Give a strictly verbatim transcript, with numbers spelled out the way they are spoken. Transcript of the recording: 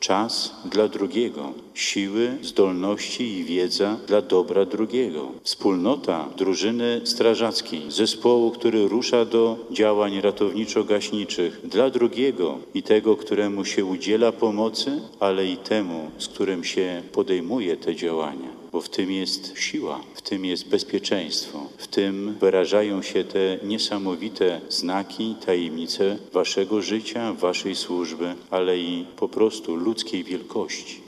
czas dla drugiego, siły, zdolności i wiedza dla dobra drugiego. Wspólnota drużyny strażackiej, zespołu, który rusza do działań ratowniczo-gaśniczych dla drugiego i tego, któremu się udziela pomocy, ale i temu, z którym się podejmuje te działania. Bo w tym jest siła, w tym jest bezpieczeństwo, w tym wyrażają się te niesamowite znaki, tajemnice waszego życia, waszej służby, ale i po prostu ludzkiej wielkości.